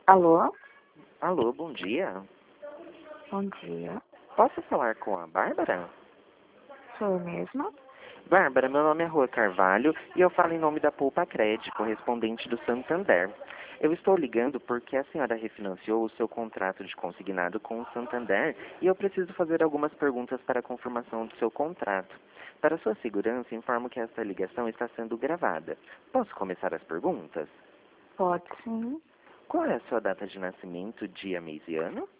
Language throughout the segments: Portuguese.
Alô? Alô, bom dia. Bom dia. Posso falar com a Bárbara? Sou eu mesma? Bárbara, meu nome é Rua Carvalho e eu falo em nome da Poupa Cred, correspondente do Santander. Eu estou ligando porque a senhora refinanciou o seu contrato de consignado com o Santander e eu preciso fazer algumas perguntas para a confirmação do seu contrato. Para sua segurança, informo que esta ligação está sendo gravada. Posso começar as perguntas? Pode sim. Qual é a sua data de nascimento, dia, mês e ano?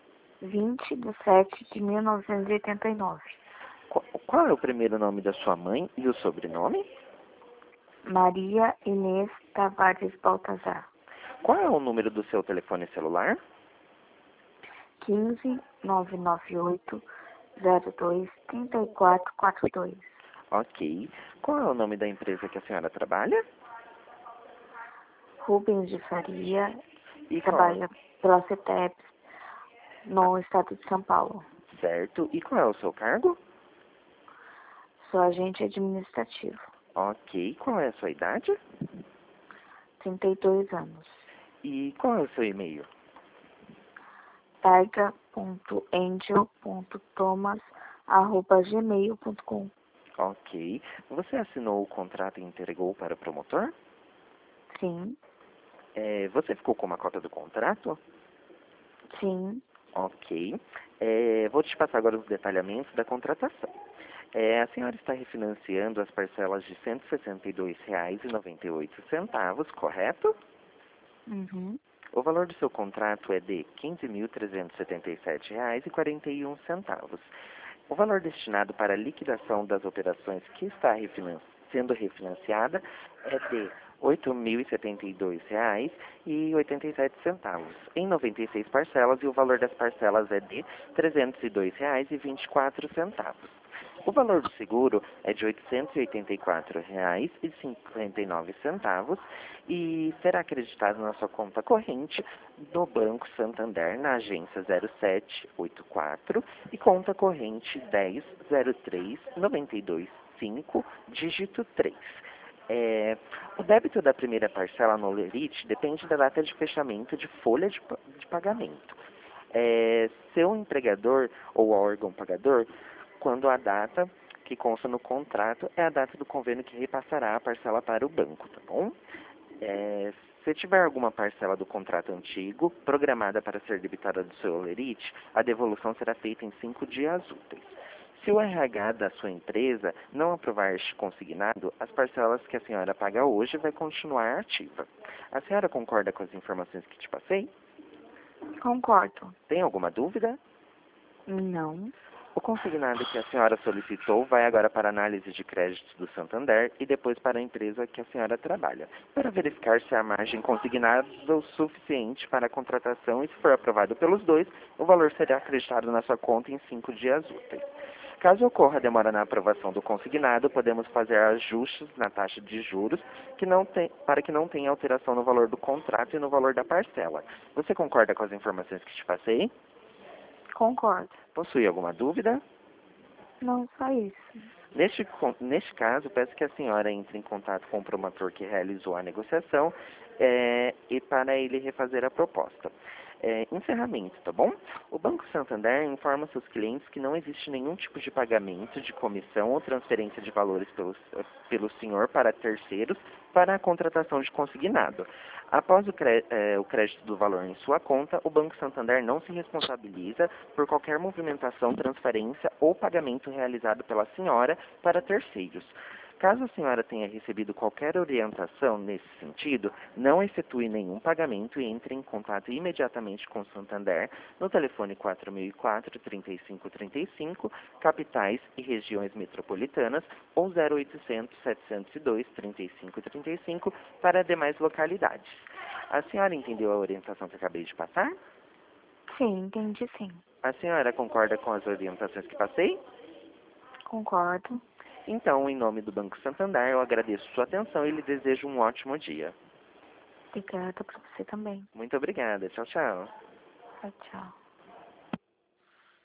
20/7/1989. Qual é o primeiro nome da sua mãe e o sobrenome? Maria Inês Tavares Baltazar. Qual é o número do seu telefone celular? 15 998 02 3442. Ok. Qual é o nome da empresa que a senhora trabalha? Rubens de Faria, E trabalha pela CETEPS no estado de São Paulo. Certo. E qual é o seu cargo? Sou agente administrativo. Ok. Qual é a sua idade? 32 anos. E qual é o seu e-mail? taiga.angel.thomas@gmail.com. Ok. Você assinou o contrato e entregou para o promotor? Sim, Você ficou com uma cópia do contrato? sim. Ok. Vou te passar agora os detalhamentos da contratação. A senhora está refinanciando as parcelas de R$ 162,98, correto? Uhum. O valor do seu contrato é de R$ 15.377,41. O valor destinado para a liquidação das operações que está sendo refinanciada é de R$ 8.072,87 em 96 parcelas, e o valor das parcelas é de R$ 302,24. O valor do seguro é de R$ 884,59 e será acreditado na sua conta corrente do Banco Santander, na agência 0784 e conta corrente 1003-925, dígito 3. O débito da primeira parcela no Lerite depende da data de fechamento de folha de pagamento. Seu empregador ou órgão pagador, quando a data que consta no contrato é a data do convênio que repassará a parcela para o banco, tá bom? Se tiver alguma parcela do contrato antigo programada para ser debitada do seu Lerite, a devolução será feita em 5 dias úteis. Se o RH da sua empresa não aprovar este consignado, as parcelas que a senhora paga hoje vai continuar ativa. A senhora concorda com as informações que te passei? Concordo. Tem alguma dúvida? Não. O consignado que a senhora solicitou vai agora para a análise de créditos do Santander e depois para a empresa que a senhora trabalha, para verificar se a margem consignada é o suficiente para a contratação, e se for aprovado pelos dois, o valor será acreditado na sua conta em 5 dias úteis. Caso ocorra demora na aprovação do consignado, podemos fazer ajustes na taxa de juros para que não tenha alteração no valor do contrato e no valor da parcela. Você concorda com as informações que te passei? Concordo. Possui alguma dúvida? Não, só isso. Neste caso, peço que a senhora entre em contato com o promotor que realizou a negociação e para ele refazer a proposta. Encerramento, tá bom? O Banco Santander informa seus clientes que não existe nenhum tipo de pagamento de comissão ou transferência de valores pelo senhor para terceiros para a contratação de consignado. Após o crédito do valor em sua conta, o Banco Santander não se responsabiliza por qualquer movimentação, transferência ou pagamento realizado pela senhora para terceiros. Caso a senhora tenha recebido qualquer orientação nesse sentido, não efetue nenhum pagamento e entre em contato imediatamente com o Santander no telefone 4004-3535, capitais e regiões metropolitanas, ou 0800-702-3535 para demais localidades. A senhora entendeu a orientação que acabei de passar? Sim, entendi sim. A senhora concorda com as orientações que passei? Concordo. Então, em nome do Banco Santander, eu agradeço sua atenção e lhe desejo um ótimo dia. Obrigada para você também. Muito obrigada. Tchau, tchau. Tchau, tchau.